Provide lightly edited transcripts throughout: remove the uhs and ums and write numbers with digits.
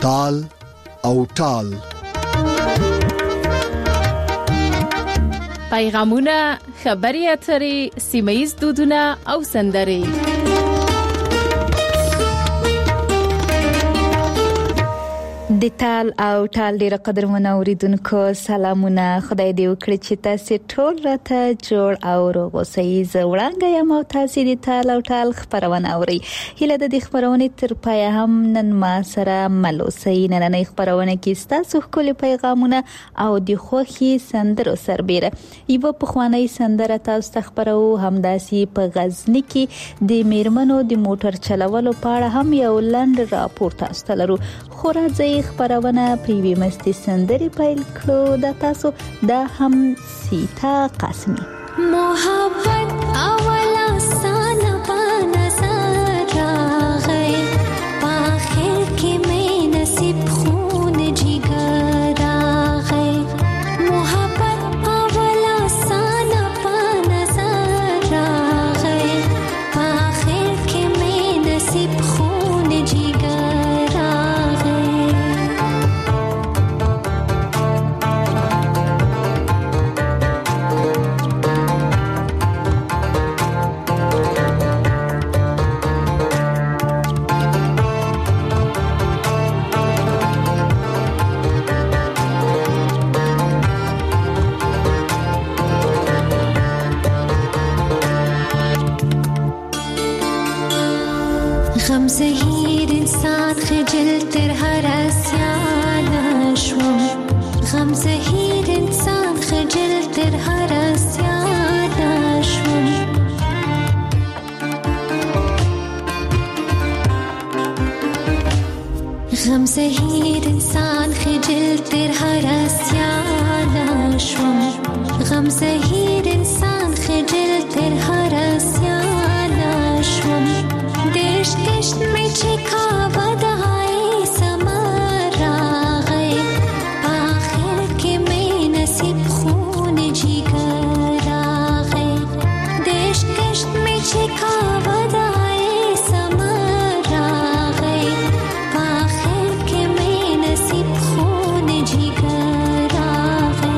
تال او ټال. پیغامونه، خبري اترې، سیمه‌ییز دودونه او سندرې. د تال او ټال ډیره قدرمنه اوریدونکو سلامونه. خدای دې وکړي چې تاسو ټول راته جوړ او روغ اوسئ. زه وړاندې یم او تاسو د تال او ټال خبرونه اورئ. هیله د دې خبرونه تر پای هم نن ما سره ملوسئ. نننۍ خبرونه کې تاسو خپل پیغامونه او د خوخي سندرو سربېره یو په خواني سندره تاسو خبرو همداسي په غزنی کې د میرمنو د موټر چلولو په اړه هم یو لنډ راپور تاسو لرو. خورا ځای خبرونه پریوي مستی سندري پیل کړو. د تاسو دا هم سیتا قاسمی. محبت اولا سانا پانا سارا غیر پاخر کی میں نصیب خون جگر آغیر. محبت اولا سانا پانا سارا غیر پاخر کی میں نصیب خون جگر غم زهیر انسان خجل تر هر اسیان شوم. غم زهیر انسان خجل تر هر اسیان شوم. غم زهیر انسان خجل تر هر اسیان شوم. غم زهیر انسان خجل تر هر اسیان شوم. देश देश में छिका बधाई समारा गए आखिर के में नसीब खून जिगर गए. देश देश में छिका बधाई समारा गए आखिर के में नसीब खून जिगर गए.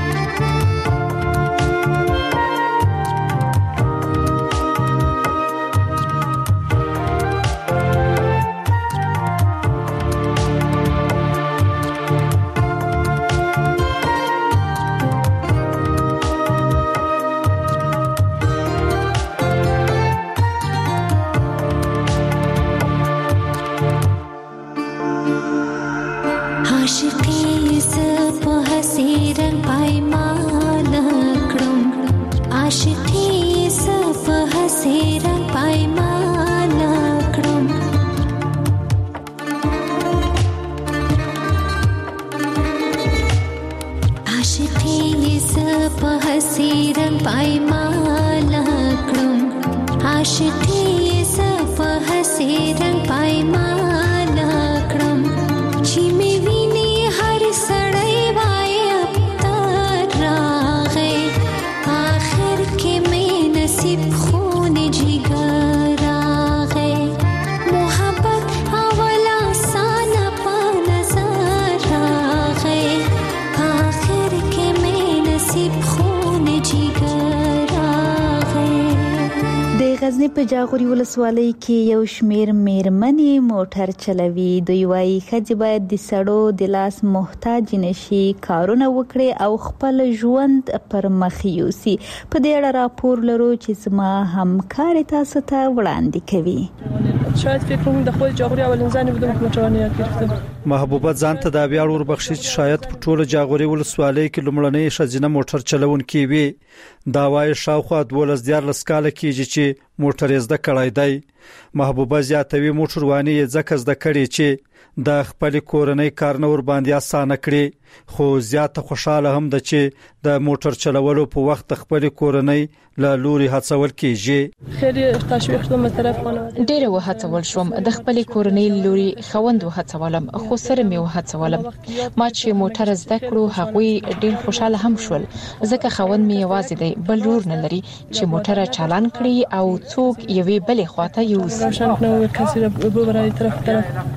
غزنی په جاغوري ولسوالۍ کې یو شمیر میرمنې موټر چلوي. دوی وايي ښځې باید د سړو د لاس محتاج نشي، کارونه وکړي او خپل ژوند پر مخ یوسي. په دې اړه راپور لرو چې زما همکار تاسو ته وړاندې کوي. شاید فکر کوم د خپل جاغوري اولین ځان بده موټرونه یاد کړم. محبوبه ځان ته دا بیا ور بخښي چې شاید په ټوله جاغوري ولسوالۍ کې لومړنۍ ښځینه موټر چلونکې وي. دا وايي شاوخوا 12 کاله کېږي چې موټر زده کړای دی. محبوبه زیاتوي موټرواني ځکه زده کړي چې د خپل کورنۍ کارنور باندې آسانه کړي، خو زیاته خوشاله هم ده چې د موټر چلولو په وخت خپل کورنۍ له لوري هڅول کیږي. خیلی تشویق شوم از طرف خانواده. ډېر وهڅول شوم د خپل کورنۍ لوري خوند وهڅولم، خو سره مې وهڅولم. ما چې موټر زده کړو هغوی ډېر خوشاله هم شول، ځکه خوند مې یوازې دی، بل لور نه لري چې موټر چالان کړي او څوک یوې بلې خواته یوسي.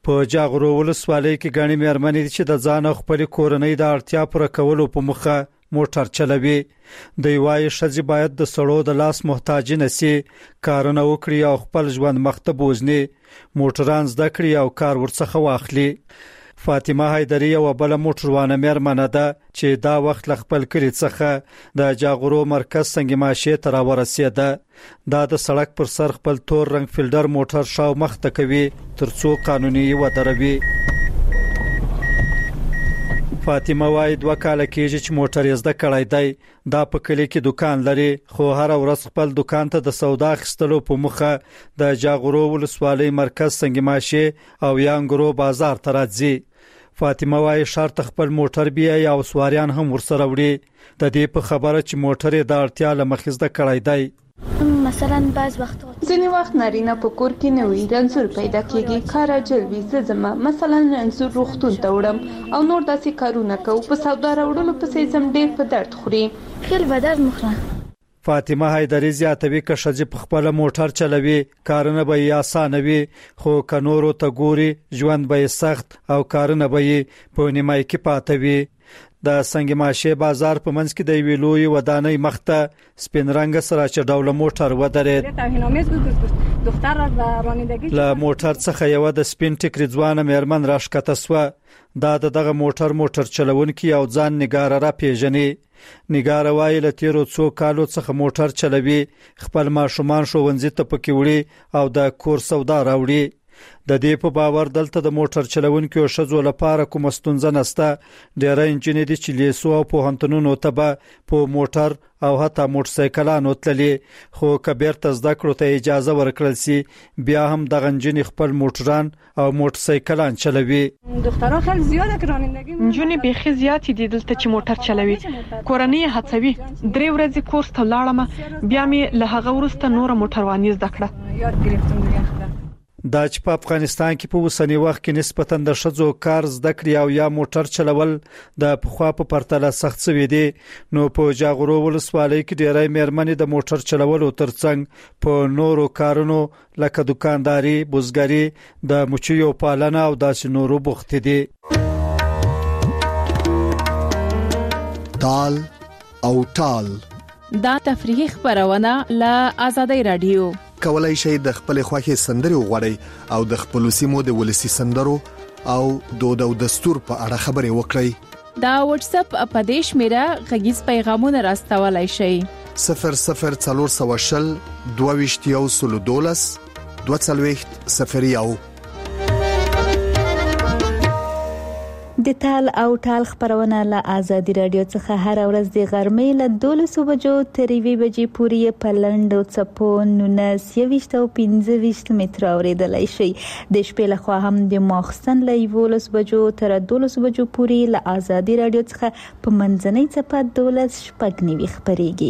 په جاغورو ولسوالۍ کې غني مېرمنې چې د ځان خپل کورنۍ د اړتیا پوره کولو په مخه موټر چلوي. د یوای شذ باید د سړو د لاس محتاج نسی کارونه وکړي او خپل ژوند مخته بوزني موټران زده کړي او کار ورڅخه واخلي. فاطمه حیدری او بل موټروانه مېرمنه ده چې دا وخت خپل کلی څخه د جاغورو مرکز څنګه ماشه تر ورسېده. دا د سړک پر سر خپل تور رنگ فیلډر موټر شاو مخته کوي ترڅو قانوني ودروي. فاطمه وايي 2 کال کېږي چې موټر یې زده کړای دی. دا په کلی کې دکان لري خو هر ورځ خپل دکان ته د سودا خستلو په مخه د جاغورو ولسوالۍ مرکز څنګه ماشه او یانګرو بازار ته راځي. فاطمه وايي شرط خپل موټر بیا یا سواریان هم ورسره وړي. د دې په خبره چې موټر یې د اړتیا لمخې زده کړای دی. مثلا بعض وخت ځینې وخت نارینه په کور کې نه وي رنځور پیدا کیږي کار اجلوي زما مثلا رنځور روغتون ته وړم او نور داسې کارونه کوم په سودا راوړلو پسې زم ډېر په درد خوري خیل به درد مخره. فاطمه حیدری زیاتوي که شذ په خپل موټر چلوي کارونه به آسان وي خو کنورو ته ګوري ژوند به سخت او کارونه به په نیمای کې پاتوي. د سنگ ماشه بازار په منځ کې د ویلوي ودانۍ مخته سپین رنگ سره چې ډول موټر ودرېد. له موټر څخه یو د سپین ټیکری ځوانه مېرمن راښکته سو. دا دغه موټر چلونکي او ځان نګاره را پیژني. نګاره وايي له تیرو څو کالو څخه موټر چلوي خپل ماشومان ښوونځي ته پکې وړي او د کور سودا راوړي. د دې په باور دلته د موټر چلونکو شذو لپاره کوم ستونزه نشته. ډېر انجینری چې لیسو او پوهنتونونو ته په موټر او حتی موټر سایکلانو تللي خو کبیر ته زده کړو ته اجازه ورکړل سي بیا هم د غنجنی خپل موټران او موټر سایکلان چلوي. دخترها خیلی زیاده که رانندگی جونې بيخي زیات دي دلته چې موټر چلوي. کورنۍ هڅوي 3 ورځې کورس ته لاړم بیا مې له هغه وروسته نور موټرواني زده کړه. یاد گرفتم دیگه. دا چې په افغانستان کې په اوسنی وخت کې نسبتاً د شذو کار زده کړی او یا موټر چلول د پخوا په پرتله سخت شوی دی. نو په جاغورو ولسوالۍ کې ډېرای مېرمنې د موټر چلولو ترڅنګ په نورو کارونو لکه دکانداري، بزګري، د مچیو پالنه او داسې نورو بوخت دي. تال او ټال دا تفریحي خبرونه له آزادۍ رادیو. کولای شئ د خپل خوښي سندري وغوړئ او د خپل سیمو د ولسی سندرو او دود او دستور په اړه خبري وکړئ. دا واتس اپ اپدیش میرا غږیز پیغامونه راستولای شئ 0040 22 22 د تال او ټال خبرونه له آزادي رادیو څخه هر ورځ د غرمې له 12 بجو تر 1 بجې پورې په لندو چپو 19 او 15 متر اوریدلای شي. د شپې له خوا هم د ماخستن له 12 بجو تر 12 بجو پورې له آزادي رادیو څخه په منځنۍ چپه 12 شپږ خبريږي.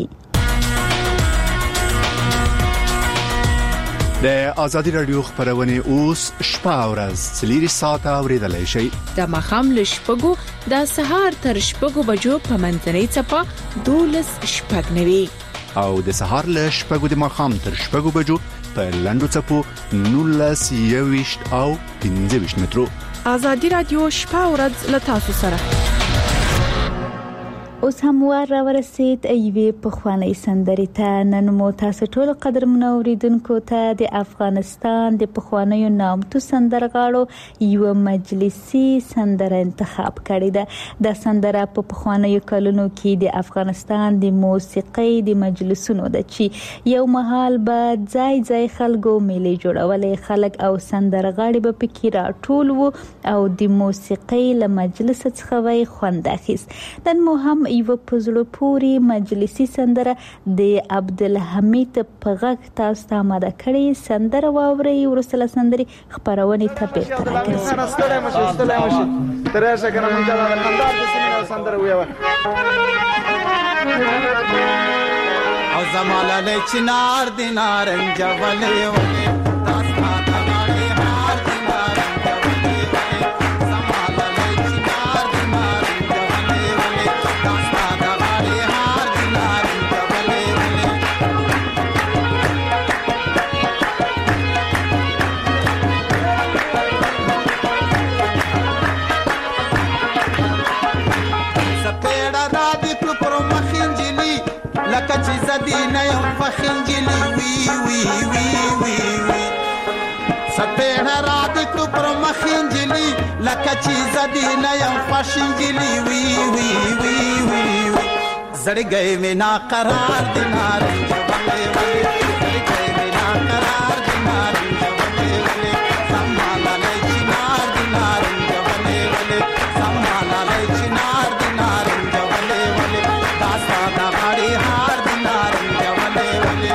د آزادي رادیو خبرونه اوس شپه ورځ 3 ساعته اوریدلای شي. د مخام له شپږو د سهار تر شپږو بجو په منځنۍ چپه 12 شپږ او د سهار له شپږو د مخام تر شپږو بجو په لندو چپو 19 او 15 مترو. آزادي رادیو شپه ورځ له تاسو سره. اوس هم را ورسید ایوی په خوانی سندري ته. نن مو تاسو ټول قدر منوریدونکو ته د افغانستان د پخوانیو نامتو سندرغاړو یو مجلسي سندره انتخاب کړې ده. د سندره په پخوانیو کلونو کې د افغانستان د موسیقۍ د مجلسونو د چې یو محل به ځای خلکو میلې جوړولې خلک او سندرغاړي به پکې راټول وو او د موسیقۍ له مجلس څخه وای خوند اخیست. نن مو هم یو پزړو پوری مجلسي سندره د عبدالحمید په غږ تاسو ته آماده کړي. سندره واوري ورسله سندري خبرونه ته بیرته راګرځي. ترشه کنه مونږه د خندار د سینې سندره ویو او زماله چنار دینارنج ولې ولې مخنجلی وی وی وی وی وی سپېړه را دې کړو پر مخنجلی لکه چې زدي نه یم خوشنجلی وی وی وی وی وی زړګی مې ناقرار دی نارنج ولې ولې زړګی مې ناقرار دی نارنج ولې ولې سمالای چنار دی نارنج ولې ولې سمالای چنار دی نارنج ولې ولې داستا د غاړې هار دی نارنج ولې ولې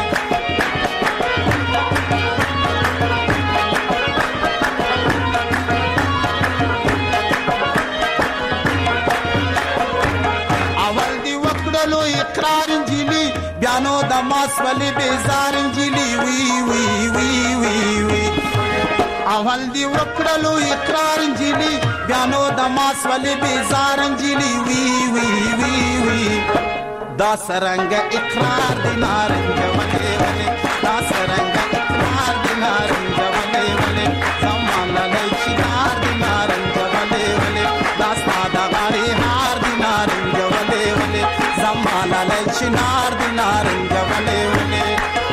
اقرار انجلی بیانو د ماس ولی بیزار انجلی وی وی وی وی وی اول دی وکړلو اقرار انجلی بیانو د ماس ولی بیزار انجلی وی وی وی وی دا سرنګ اقرار دی نارنج ولی ولی دا سرنګ اقرار دی نارنج ولی ولی زمان للی چنار دی نارنج ولی ولی دا ساده غاړي هار دی نارنج ولی ولی زمالای چنار دی نارنج ولې ولې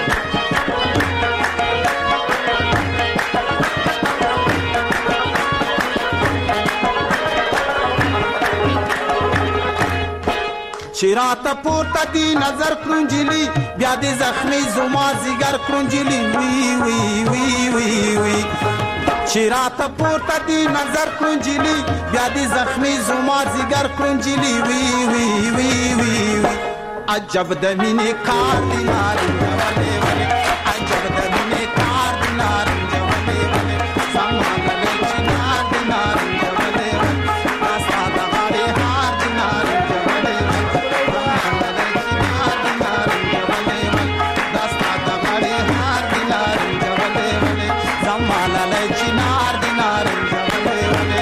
چراته پورته دی نظر کړنجلی بیا دې زخمی زما زیګر کړنجلی وی وی وی وی وی چراته پورته دی نظر کړنجلی بیا دې زخمی زما زیګر کړنجلی وی وی وی وی عجب د مینې کار دی نارنج ولې ولې عجب د مینې کار دی نارنج ولې ولې سمالای چنار دی نارنج ولې ولې داستا د غاړې هار دی نارنج ولې ولې سمالای چنار دی نارنج ولې ولې داستا د غاړې هار دی نارنج ولې ولې سمالای چنار دی نارنج ولې ولې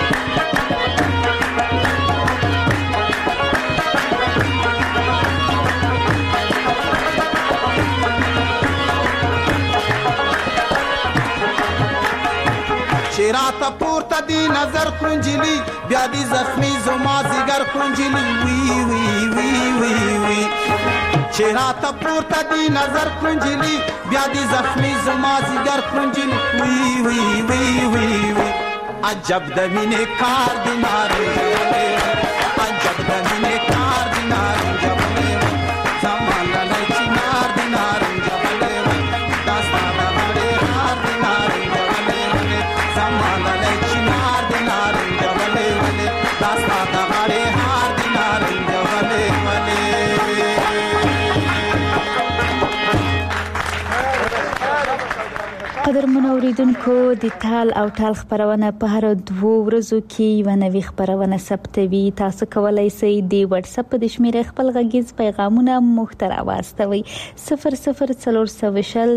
چراته پورته دی نظر کړنجلی بیا دې زخمی زما زیګر کړنجلی وی وی وی وی وی چراته پورته دی نظر کړنجلی بیا دې زخمی زما زیګر کړنجلی وی وی وی وی وی عجب د مینې کار دی نارنج ولې عجب د مینې کار دی نارنج ولې زمالای چنار دی نارنج ولې داستا د غاړې هار دی نارنج ولې زمالای چنار دی نارنج ولې ولې داستا د غاړې هار دی نارنج ولې ولې قدرمن اوریدونکو د تال او ټال خبرونه په هر 2 ورځو کې یو نوې خبرونه ثبتوي. تاسو کولای شئ د واتس اپ د شمیرې خپل غږیز پیغامونه محتوا واستوي 00420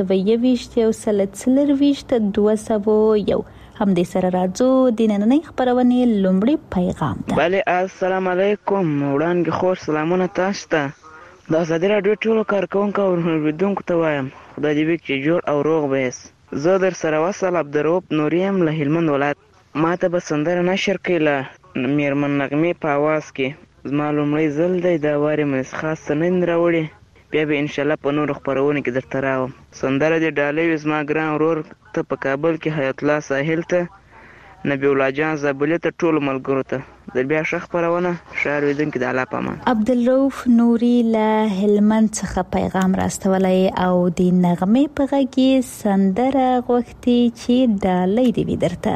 222 هم دې سره راځو د نننۍ خبرونه لومړی پیغام ده. بله السلام علیکم وړاندې خور سلامونه تاسو ته. د ازادي راډیو ټولو کارکونکو او اوریدونکو ته وایم خدای دې وکړي جوړ او روغ ویس. زه در سره وصل عبدالرؤف نوریم له هلمند ولایت. ما ته به سندره نشر کړي له میرمن نغمې په اواز کې. زما لومړی ځل دی دا وارې مې خاص نن راوړي بیا به ان شاء الله په نورو خبرونو کې درته راوم. سندره دې ډالۍ وي زما ګران ورور ته په کابل کې حیات الله ساحل ته نبی الله جان زابلی ته ټول ملګرو ته د بیا ښه خبرونه شعر ویدونکي د الله پامان. عبدالرؤف نوري له هلمند څخه پیغام راستولی او د نغمې په غږ سندره غوښتي چې ډالۍ دې وي درته.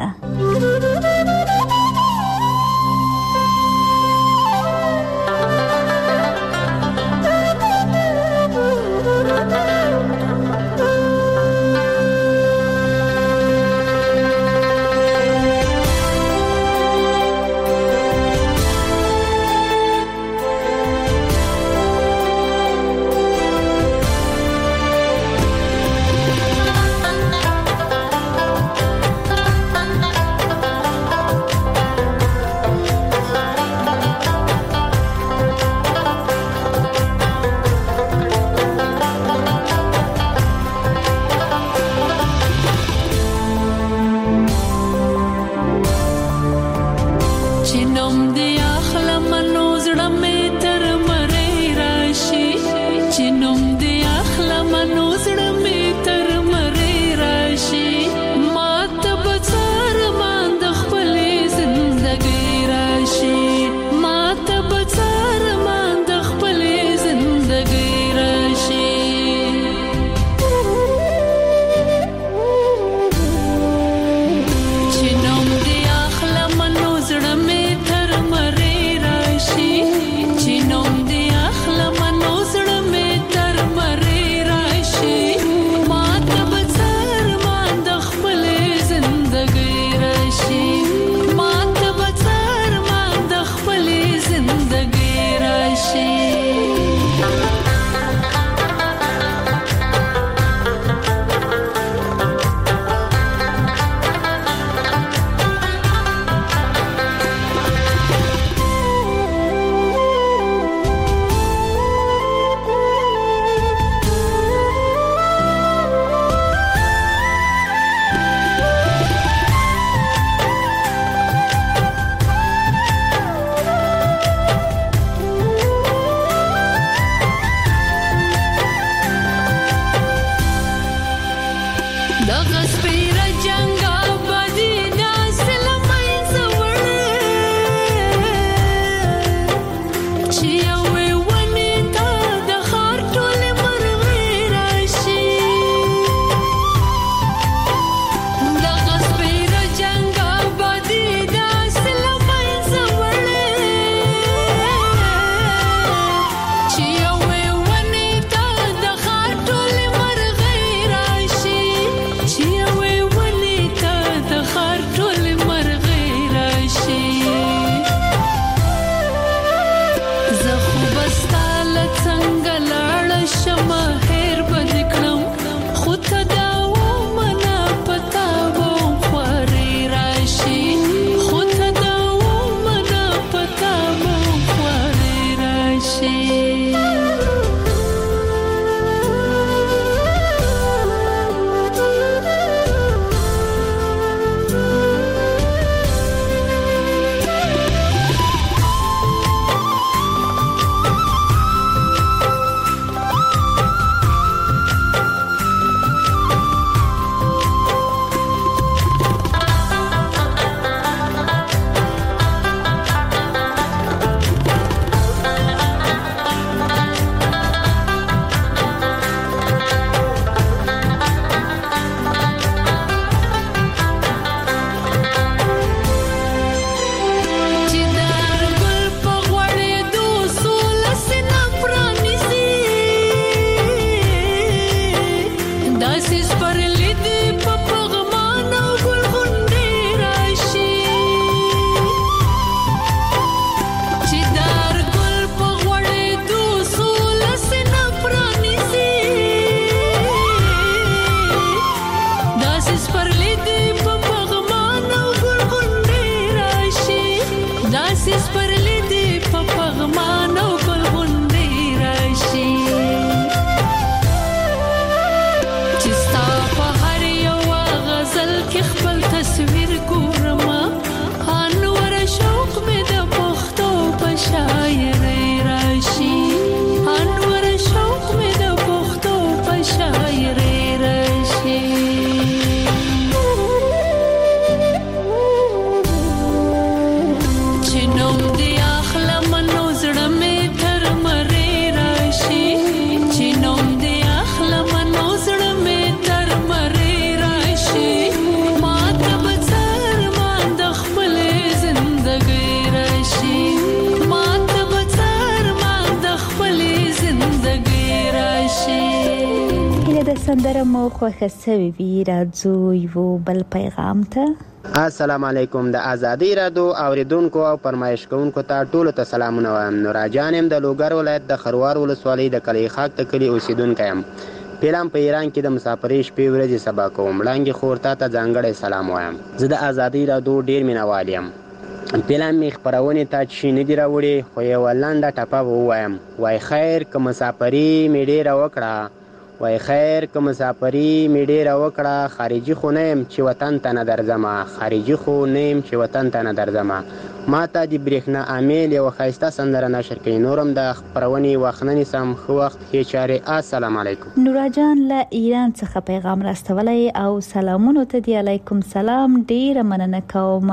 سندره مو خوښه سوي وي راځو یو بل پیغام ته السلام علیکم د ازادي رادیو اوریدونکو او فرمایش کوونکو ته ټولو ته سلامونه وایم. نوراجان يم د لوګر ولایت د خروار ولسوالۍ د کلی خاک ته کلی اوسیدونکی یم. پیلم په ایران کې د مسافرۍ شپې ورځې سبا کوم. وړاندې خورتا ته ځانګړی سلام وایم. زه د ازادي رادیو ډیر مینوال یم. پیلم می خبرونه ته چې نه دی راوړي خو یو لنډه ټپه وایم. وای خیر که مسافرۍ می ډیره وکړه وای خیر که مسافرۍ می ډیره وکړه خارجي خو نه یم چې وطن ته نه درځمه خارجي خو نه یم چې وطن ته نه درځمه. ما ته د برېښنا امیل یو ښایسته سندره نشر کوي. نورم د خپرونې وخت نه نیسم. ښه وخت ښې چارې. السلام علیکم. نورا جان له ایران څخه پیغام راستولی او سلامونو ته دی. علیکم سلام. ډیره مننه کوم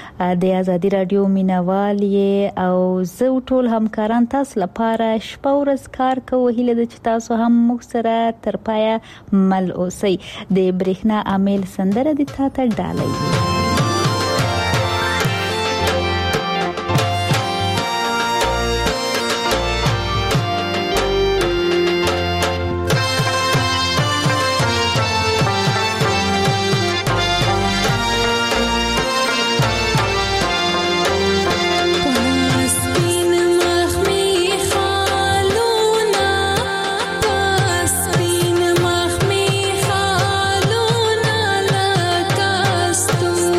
د ازادي رادیو مینوال یې او زه ټول همکاران تاسو لپاره شپه ورځ کار کوو. هیله ده چې تاسو هم موږ سره تر پایه مل اوسئ. د برېښنا امیل سندره د تا ته ډالۍ. Thank you.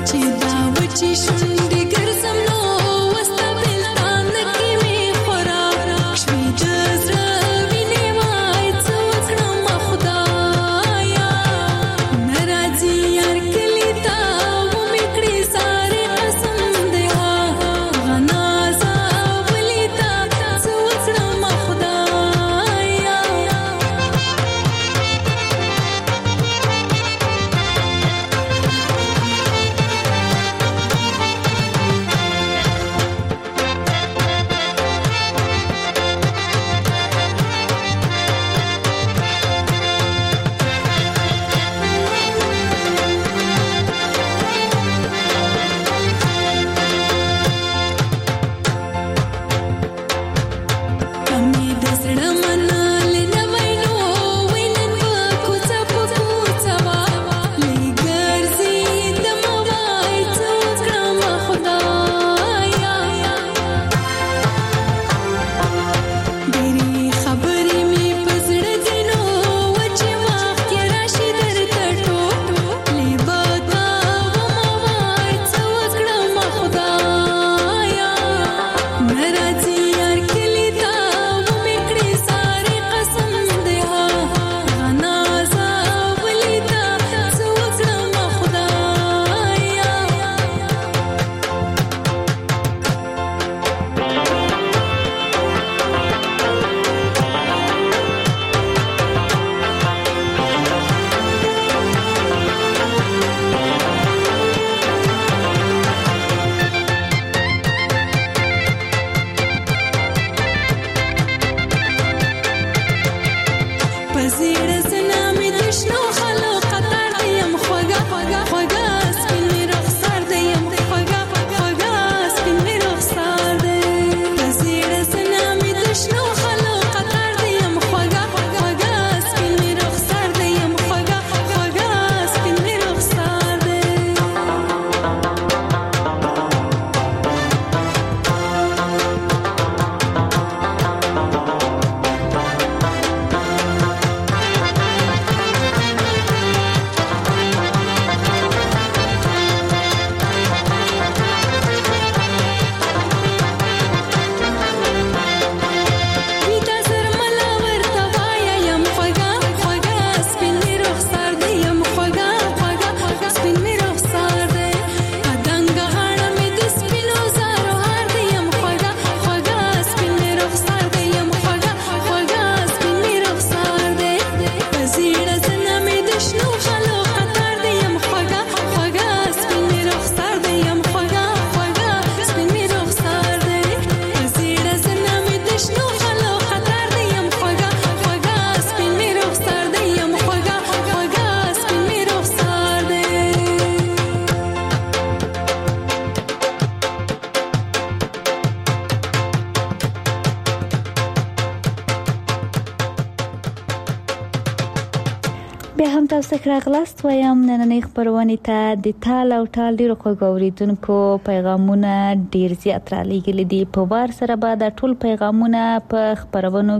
بیا هم تاسو ته راغلاست وایم نننۍ خبرونه ته د تال او ټال ډیرو خوګوریدونکو پیغامونه ډیر زیات را لېږلي دي په وار سره به د ټول پیغامونه په خبرونو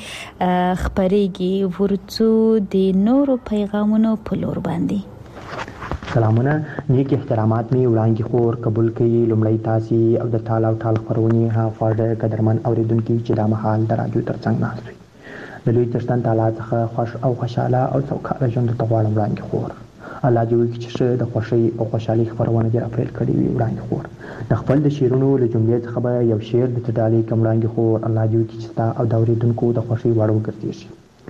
کې خبرېږي ورڅو د نورو پیغامونو په لور باندې سلامونه نیک احترامات می وړاندې خور قبول کړي لومړی تاسو او د تال او ټال خبرونه ها فاده قدرمن اوریدونکو چې د مهال د رادیو ترڅنګ ناست وي د لوی ترستان تعالی څخه خوش او خوشاله او سوکاله ژوند ته غواړم وړاندې خور الله دې وکړي چې د خوشي او خوشحالي خبرونه دې راپیل کړي وي وړاندې خور د خپل د شیرونو له جملې څخه به یو شعر د تدالي کوم وړاندې خور الله دې وکړي چې تا او د اوریدونکو د خوشي وړو ګرځي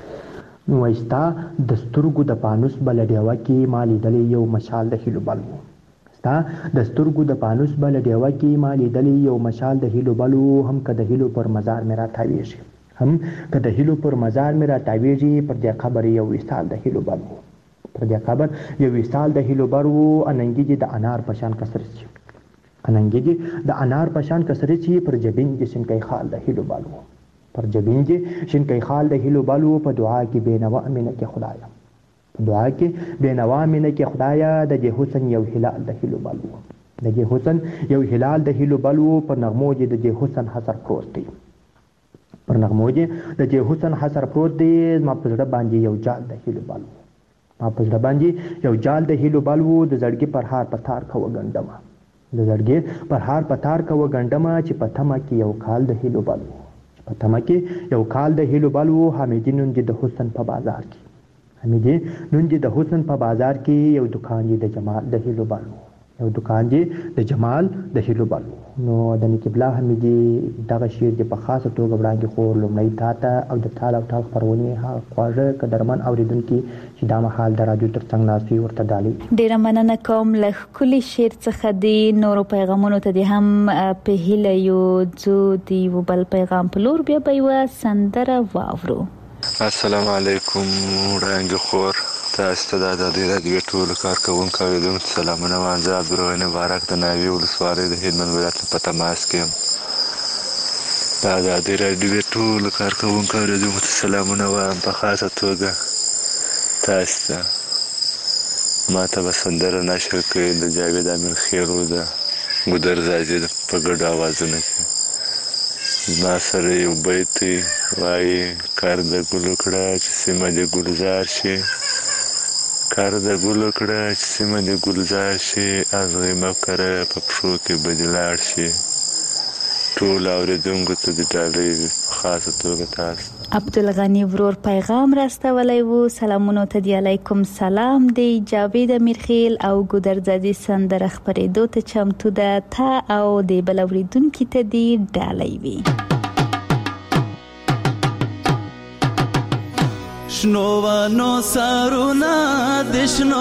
شي نو وایستا د سترګو د پانوس بل ډیوه کې مالي دلې یو مشال د هیلو بلو ستا د سترګو د پانوس بل ډیوه کې مالي دلې یو مشال د هیلو بلو هم که د هیلو پر مزار میرا تاویږي هم که د هیلو پر مزار میرا تاویږي پر دې قبر یو وصال د هیلو بلو پر دې قبر یو وصال د هیلو بلو اننګي د انار پشان کسر شي اننګي د انار پشان کسر شي پر جبین د شنکای خال د هیلو بلو پر جبین کې شنکای خال د هیلو بلو په دعا کې بینوا امینه کې خدایا په دعا کې بینوا امینه کې خدایا د دې حسن یو هلال د هیلو بلو د دې حسن یو هلال د هیلو بلو پر نغمو د دې حسن حسر پروت دی پر نغمو د دې حسن حسر پروت دی ما په زړه باندې یو جال د هیلو بلو ما په زړه باندې یو جال د هیلو بل و د زړګي پر هار پتار کوه ګنډمه د زړګي پر هار پتار کوه ګنډمه چې په تمه کې یو کال د هیلو بل و پتمه کې یو کال د هیلو بل و حمیدی نن د حسن په بازار کې حمیدی نن د حسن په بازار کې یو دکان دی د جمال د هیلو بل و یو دکان دی د جمال د هیلو بل نو د نکبلا حمیدی دغه شعر د په خاصه توګه وړاندې خور لومړی تاته او د ټال او ټال خبرونه ها خواږه قدرمن اوریدونکو چې دا مهال د رادیو ترڅنګ ناسي ورته ډالي ډیره مننه کوم له کلی شعر څخه دی نورو پیغامونو ته هم په هیله یو ځو دی وبل پیغام په لور بیا به و سندره واورو. السلام علیکم وړاندې خور تاسو ته د رادیو ټول کارکونکو اوریدونکو سلامونه وایم. زه عبدالرحمن مبارک د ناوې ولسوالۍ د هلمند ولایت په تماس کې یم. د رادیو ټول کارکونکو اوریدونکو ته سلامونه وایم. په خاصه توګه تاسو ته ما ته به سندره نشر کړي د جاوید امیر خیرو د ګودر زاجد په ګډو اوازونو کې. زما سره یو بیت وایي کار د ګلو کړه چې سیمه د ګلزار شي کار د ګلو کړه چې سیمه د ګلزار شي ازغې مکره په پښو کې به دې لاړ شي. ټول اوریدونکو ته د ډالۍ په خاصه توګه تاسو عبدالغنی ورور پیغام راستولی وو. سلامونو ته دی علیکم سلام دی جاوید امیرخیل او ګودرزادي سندره خپرېدو ته چمتو ده تا او د بل اوریدونکو ته دی ډالۍ وي. شنو ونو سرونا دشنو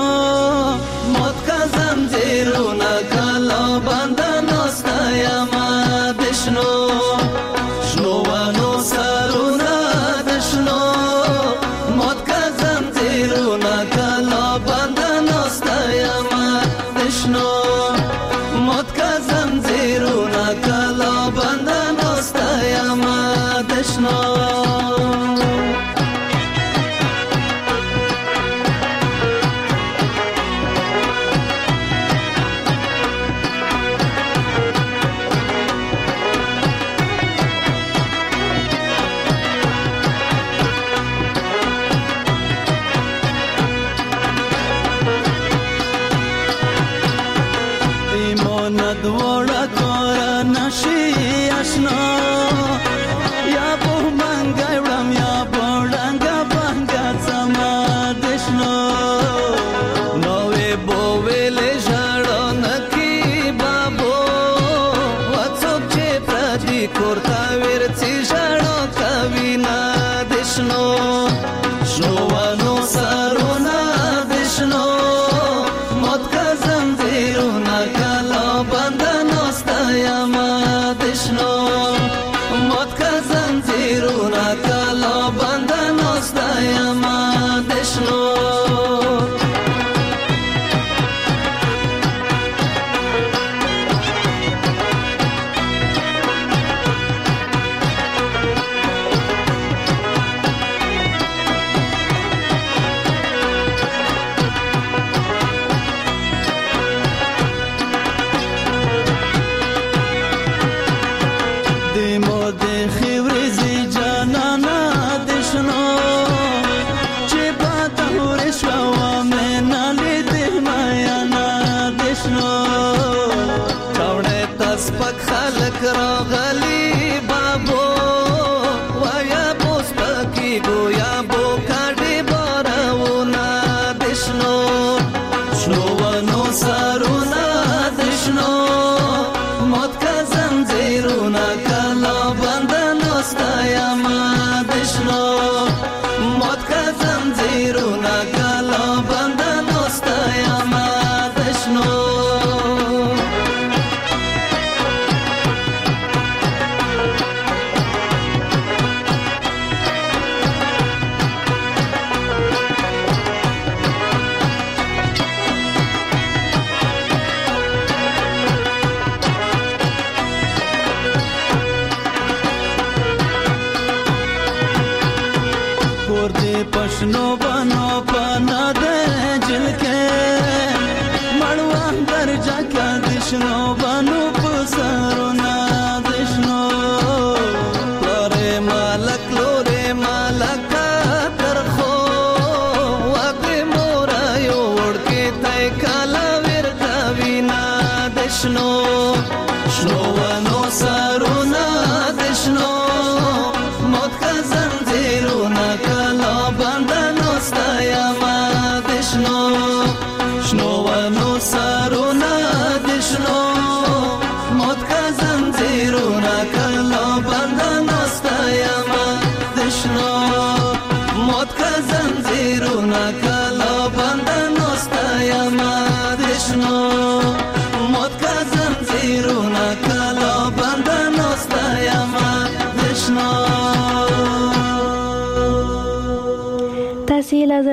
موت کا زنجیرونا کلا بندنا ستایما دشنو شنو ونو سرونا دشنو موت کا زنجیرونا کلا بندنا ستایما دشنو موت کا زنجیرونا کلا بندنا ستایما دشنو مالک لوره مالک تر خو واقع مور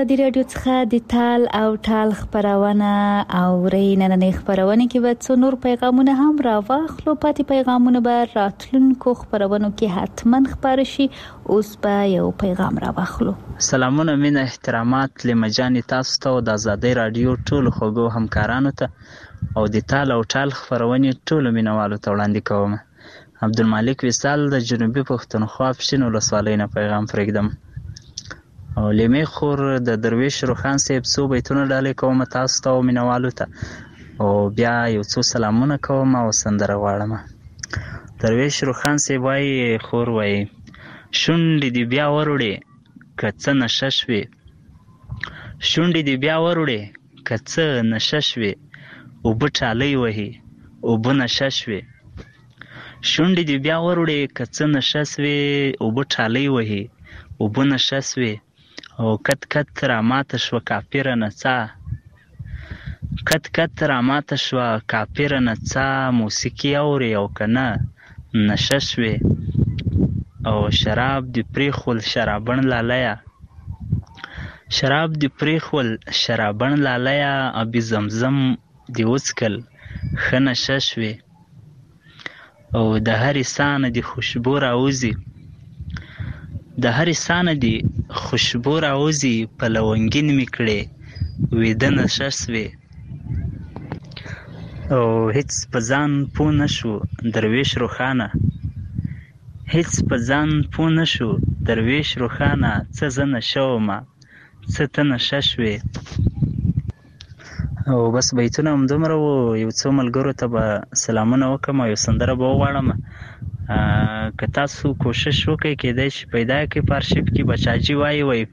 ازادي رادیو څخه د تال او ټال خبرونه او ریننې خبرونه کې به څو نور پیغامونه هم راوخلو. پاتې پیغامونه به راتلونکو خبرونو کې حتما خبر شي. اوس به یو پیغام راوخلو. سلامونه، مینه، احترامات لمجان تاسو ته او د ازادي رادیو ټول خوګو همکارانو ته او د تال او ټال خبرونه ټول مینوالو ته وړاندې کوم. عبدالمالک وصال د جنوبي پښتونخوا پښین ولسوالۍ نه پیغام پرېږدم. او لیمې خور د درویش روخان صاحب څو بیتونه ډالې کوم تاسو ته او مینوالو ته، او بیا یو څو سلامونه کوم او سندره غواړم. درویش روخان صاحب وایي، خور وایي شونډې دې بیا وروړې که څه نشه شوې، شونډې دې بیا وروړې که څه نشه شوې، اوبه ټالۍ وهي اوبه نشه شوې، شونډې دې بیا وروړې که څه نشه شوې، اوبه ټالۍ وهي اوبه نشه شوې، او کت کت راماته شوه کافره نڅا، کت کت راماته شوه کافره نڅا، موسیقي اورې او که نه نشه شوې، او شراب دې پرېښول شرابن لالیه، شراب دې پرېښول شرابن لالیه، ابي زمزم دې وڅکل ښه نشه شوې، او د هرې سانه دې خوشبو راوځي، د هرې سانه دې خوشبو راوځي، په لونګین مې کړې ویده نشه سوې، او هیڅ په ځان پوه نه شو درویش روښانه، هیڅ په ځان پوه نه شو درویش روښانه، څه زه نشه ومه څه ته نشه شوې. او بس بیتونه همدومره وو. یو څو ملګرو ته به سلامونه وکړم او یو سندره به وغواړم. که تاسو کوشش وکړئ کېدای شي پیدا کړئ په ارشیف کې. بچاجي وایي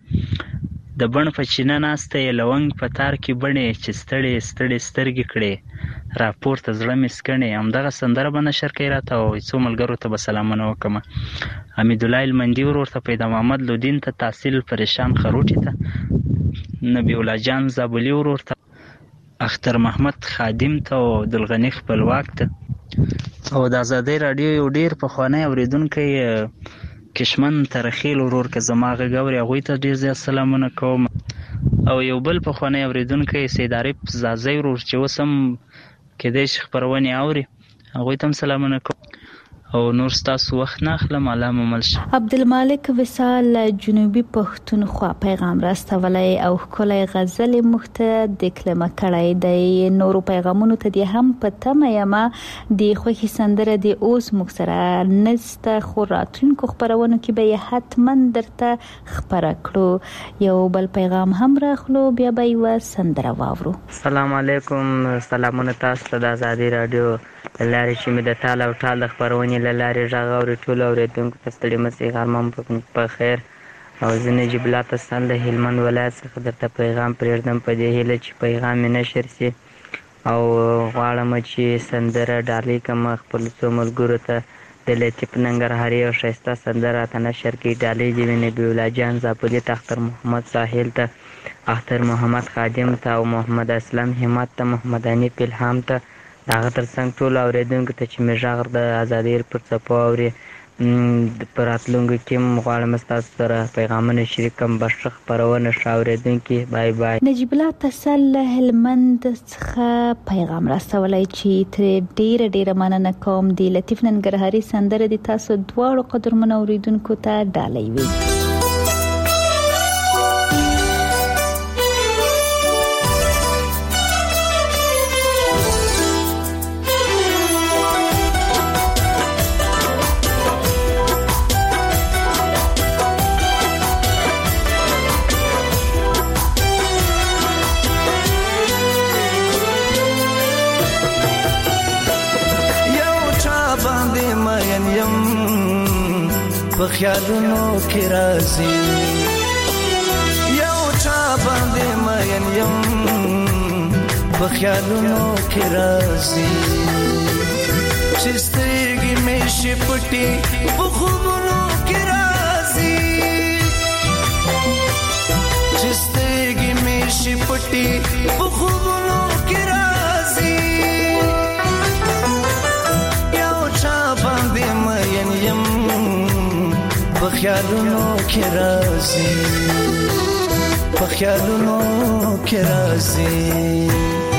د بڼ په چینه ناسته یې لونګ په تار کې بڼې، چې ستړې ستړې سترګې کړې راپورته زړه مې سکڼې. همدغه سندره به نشر کوي راته او څو ملګرو ته به سلامونه وکړم. حمیدالله المندي ورور ته، پیدا محمد لودین ته، تحصیل پریشان خروټي ته، نبی الله جان زابلي ورور ته، اختر محمد خادم ته او عبدالغني خپلواک ته، او د ازادۍ راډیو یو ډیر پخوانی اوریدونکی کشمن ترخیل ورور که زما غږ اوري، هغوی ته ډیر زیات سلامونه کوم. او یو بل پخوانی اوریدونکی سید عارف زازی ورور چې اوس هم کېدای شي خپرونې اوري، هغوی ته هم سلامونه کوم. او نور ستاسو وخت نه اخلم. الله مو مل شه. عبدالمالک وصال جنوبي پښتونخوا پیغام راستولی او ښکلی غزل مخته دکلمه کړی دی. نورو پیغامونو ته دې هم په تمه یمه. د خوښي سندره د اوس موږ سره نسته، خو راتلونکو خپرونو کې به یې حتما درته خپره کړو. یو بل پیغام هم راخلو، بیا به یوه سندره واورو. السلام علیکم. سلامونه تاسو ته د ازادي راډیو لارې چې مې د تال او ټال د خپرونې له لارې غږ اوري. ټولو اورېدونکو ته ستړي مسئ، غرمه په خیر. او زه نجیب الله تسل د هلمند ولایت څخه درته پیغام پرېږدم په دې هیله چې پیغام مې نشر سي، او غواړم چې سندره ډالۍ کړم خپلو څو ملګرو ته. د لطیف ننګرهاري او ښایسته سندره راته نشر کړي. ډالۍ دې وي نبي الله جان زابلي ته، اختر محمد ساحل ته، اختر محمد خادم ته، او محمد اسلم همت ته، محمد انیف الهام ته، د هغه تر څنګ ټولو اورېدونکو ته چې مې غږ د ازادۍ پر څپو اوري. په راتلونکو کې هم غواړم ستاسو سره پیغامونه شریک کړم. به ښه خپرونه ښه اورېدونکي. بای بای. نجیب الله تسل له هلمند څخه پیغام راستولی چې ترې ډیره مننه کوم. د لطیف ننګرهاري سندره د تاسو دواړو قدرمنو اورېدونکو ته ډالۍ وي. په خیالونو کې راځي، یو چا باندې مین یم په خیالونو کې راځي، چې سترګې مې شي پټې په خوبونو کې راځي، چې سترګې مې شي پټې په خوبونو کې راځي، یو چا باندې مین یم په خیالونو کې راځي. په خیالونو کې راځي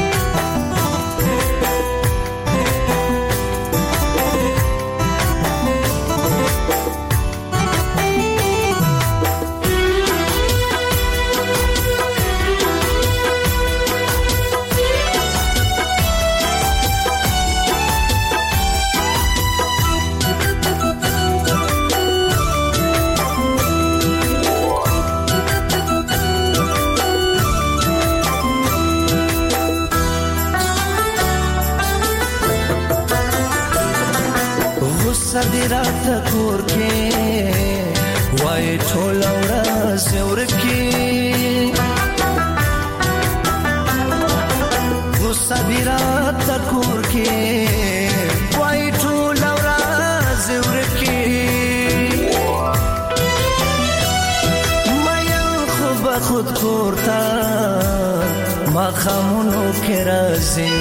صدرات کور کې وای ټول ورځ ورکی صدرات کور کې وای ټول ورځ ورکی مې خود کورتا ما خامونو کې راځي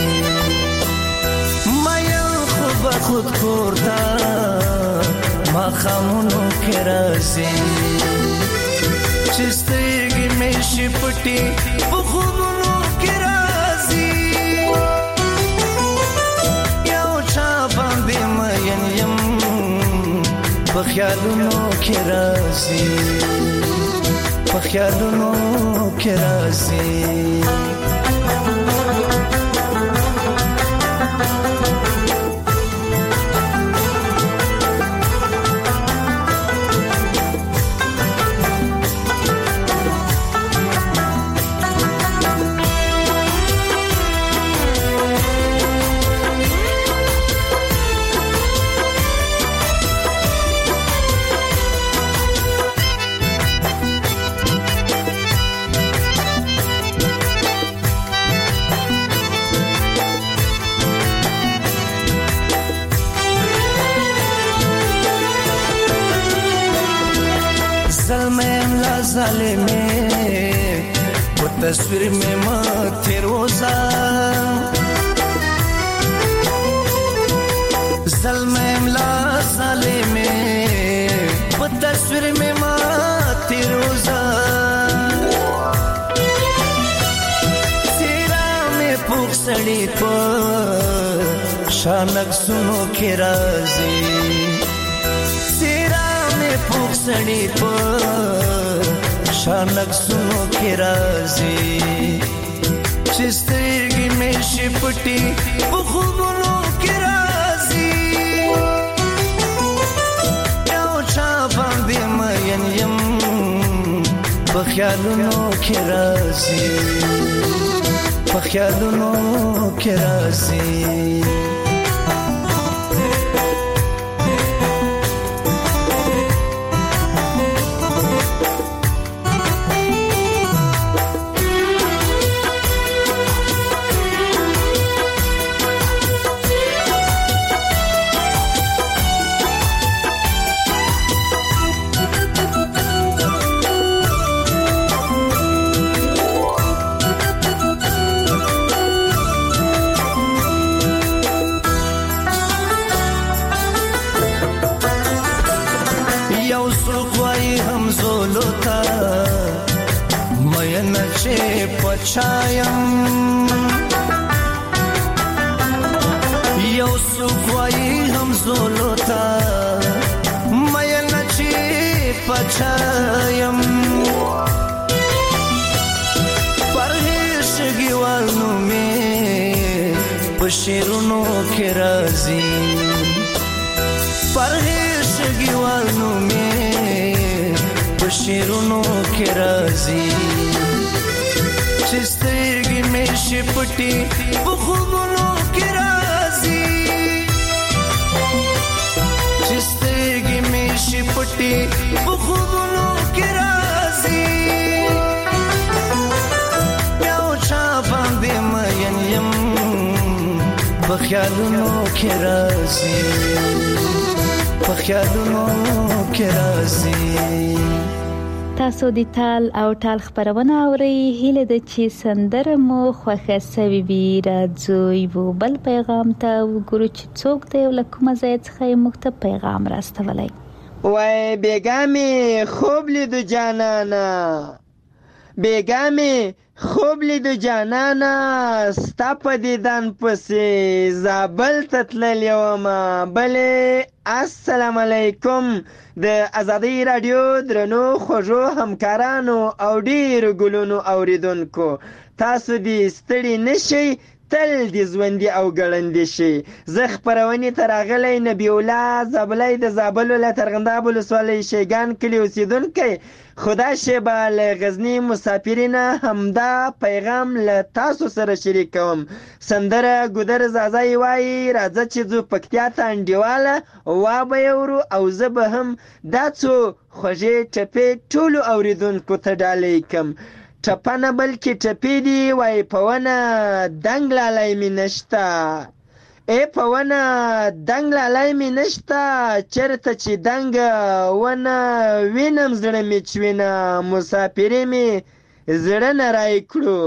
خود کورتا ما خامونو کې راځي چې سترګې مې شي پټې په خوبونو کې راځي یو چا باندې مین یم په خیالونو کې راځي په خیالونو کې راځي ظالمه वो तस्वीर में मत रोजा ज़ल्मे इमला ज़ालिमे वो तस्वीर में मत रोजा तेरा में पुखसड़ी पर शानक सुनो के राज़ी तेरा में पुखसड़ी पर शानक सुनो के राज़ी چې سترګې مې شي پټې په خوبونو کې راځي یو چا باندې مین یم په خیالونو کې راځي په خیالونو کې راځي پچایم یو سوګوي هم زولوتا مې نچې پچایم پرهیشګي والنو مې پشیرونو کې راځي پرهیشګي والنو مې پشیرونو کې راځي چې سترګې مې شي پټې په خوبونو کې راځي چې سترګې مې شي پټې په خوبونو کې راځي یو چا باندې مین یم په خیالونو کې راځي په خیالونو کې راځي تاسو د تال او ټال خبرونه اورئ هله د چی سندره مو خوښه سوي وي راځو یو بل پیغام ته وګورو چې څوک دی ولکه ځای څخه مخته پیغام راستولای وای بیګامي خوب لیدو جانانا بیګا مې خوب لیدو جانانه ستا په دیدن پسې زابل ته تللی ومه بلې. السلام علیکم د ازادۍ راډیو درنو خوږو همکارانو او ډېرو ګلونو اوریدونکو، تاسو دې ستړي نشئ، تل دې ژوندي او ګړندي شي. زه خپرونې ته راغلی نبی الله زابلی د زابل ولایت ارغنداب ولسوالۍ شیګان کلي اوسېدونکی، خو دا شیبه له غزني مسافرینه همدا پیغام له تاسو سره شریکوم. سندره ګودر زازی وایي راځه چې ځو پکتیا ته انډیواله وا به یې ورو او زه به هم دا څو خوږې ټپې ټولو اوریدونکو ته ډالۍ کړم. ټپه نه بلکې ټپې دي وایي په ونه دنګ لالی مې نشته، ای په ونه دنګ لالی مې نشته، چېرته چې دنګه ونه وینم زړه مې چوینه، مسافري مې زړه نری کړو،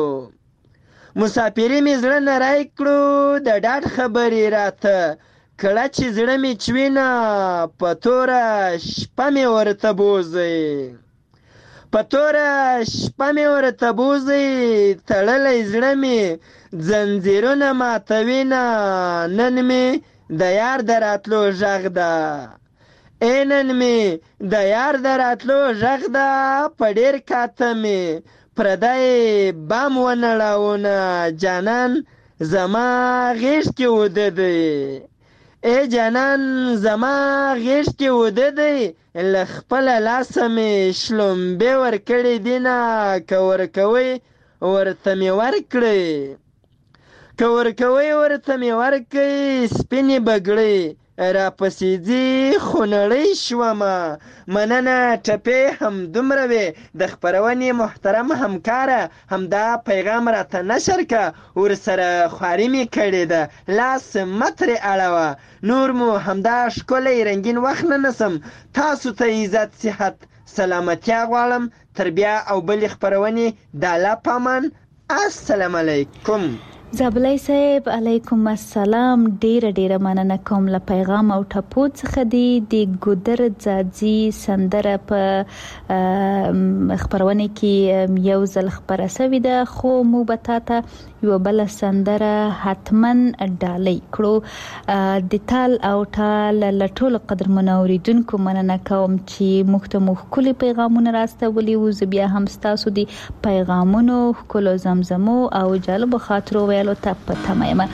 مسافري مې زړه نری کړو، د ډاډ خبرې راته کړه چې زړه مې چوینه، په توره شپه مې ورته بوځئ، په توره شپه مې ورته بوځئ، تړلی زړه مې ځنځیرونه ماتوینه، نن مې د یار د راتلو غږ ده، ای نن مې د یار د راتلو غږ ده، په ډېر کاته مې پردی بام ونړاونه، جانان زما غېږ کې وده دی، ای جانان زما غېږ کې وده دی، له خپله لاسه مې شلومبې ورکړې دینه، که ورکوئ ورته مې ورکړئ، که ورکوئ ورته مې ورکړئ، سپینې بګړۍ راپسې ځي خونړۍ شومه. مننه ټپې همدومره وې د خپرونې محترم همکاره، همدا پیغام راته نشر که، ورسره خواري مې کړې ده لاس مه ترې اړوه، نور مو همدا ښکلی رنګین وخت نه نسم. تاسو ته عزت صحت سلامتیا غواړم، تر بیا او بلې خپرونې د الله په امان. السلام علیکم. زابلی صاحب علیکم السلام، ډیره مننه کوم له پیغام او ټپو څخه دی. د ګودر ځاځي سندره په خبرونه کې یو ځل خبره سوي ده، خو مو به تاسو یو بل سندره حتمن ډالۍ کړو. د تال او ټال لټول قدر منوریدونکو مننه کوم چې مختمخ کلی پیغامونه راستولي وو. زه بیا هم تاسو دی پیغامونو کولو زمزمو او جالب خاطرو ویلو ته په تمه یم.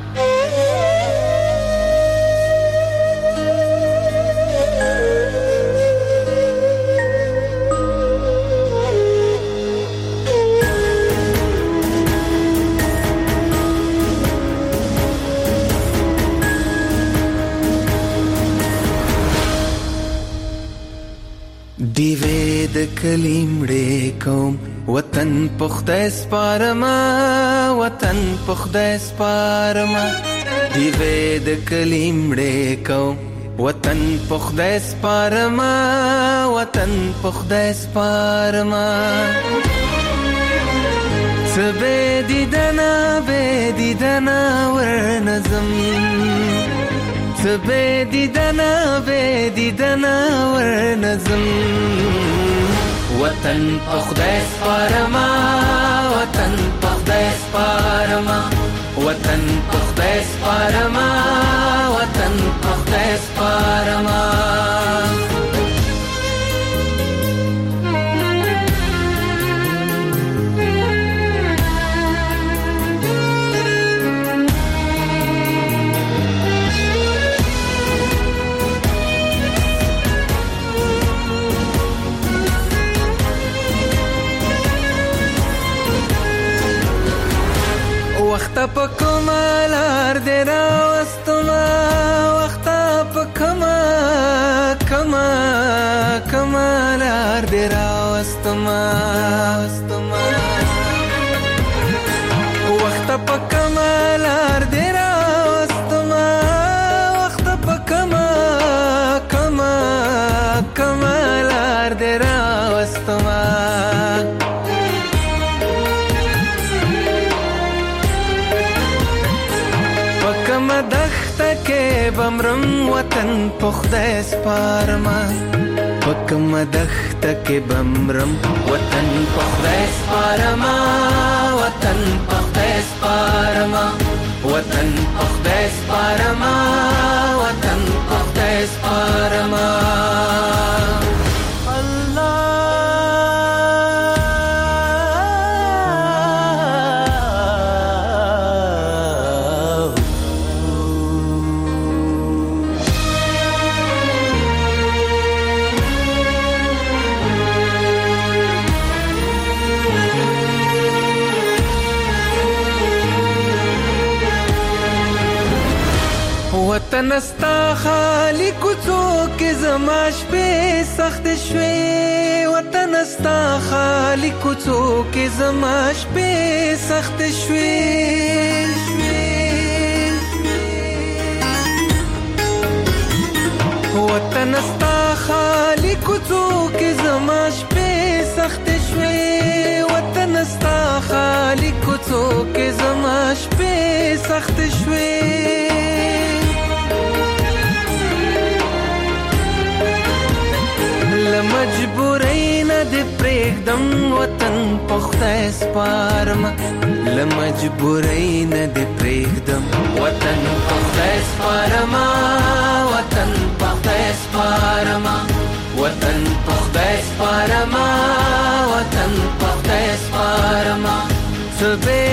دیوې د کلیمړې کوم وطن پخته سپارما، وطن پخته سپارما، دیوې د کلیمړې کوم وطن پخته سپارما، وطن پخته سپارما، سبه دیدنا ورنظم، سبه دیدنا ورنظم، وطن پخته سپارما، وطن پخته سپارما، وطن پخته سپارما، وطن پخته سپارما. وخت په کمالار دې راوستما، وخت په کمالار دې راوستما، وخت په کمالار دې راوستما، وخت په کمالار دې راوستما. دخته کې بمرم وطن پخته سپارما، پکم دخت کې بمرم وطن په خدای سپارما وطن په خدای سپارما وطن په خدای سپارما وطن په خدای سپارما وطن استا خالی کوڅو کې زما شپې سخت شوي وطن استا خالی کوڅو کې زما شپې سخت شوي وطن استا خالی کوڅو کې زما شپې سخت شوي وطن استا خالی کوڅو کې زما شپې سخت شوي لمجبورۍ نه دې پرېږدم وطن په خدای سپارمه لمجبورۍ نه دې پرېږدم وطن په خدای سپارمه وطن په خدای سپارمه وطن په خدای سپارمه وطن په خدای سپارمه څه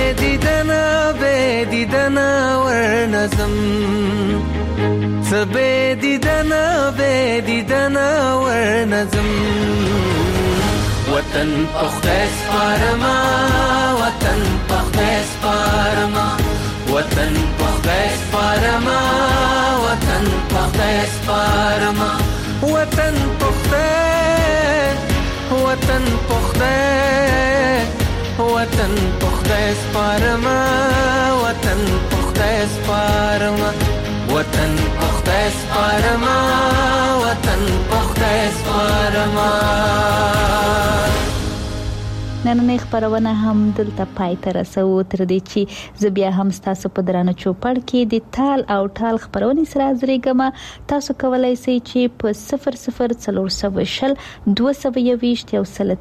بې دیدنه ورنظم څه بې دیدنه ورنظم وطن په خدای سپارمه وطن په خدای سپارمه وطن په خدای سپارمه وطن په خدای سپارمه وطن په خدای وطن په خدای وطن په خدای سپارمه وطن په خدای سپارمه وطن په خدای سپارمه وطن په خدای سپارمه نننۍ خبرونه هم دلته پای ته رسو تر دې چې زه بیا هم تاسو په درانه چوپړ کې د تال او ټال خبرونه سره حاضرېږم تاسو کولای شئ چې په 0040 221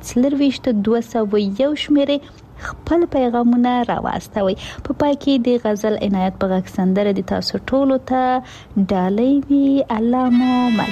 201 شمیرې خپل پیغامونه راواستوي په پای کې د غزل عنایت په غږ سندره د تاسو ټولو ته ډالۍ وی الله مو مل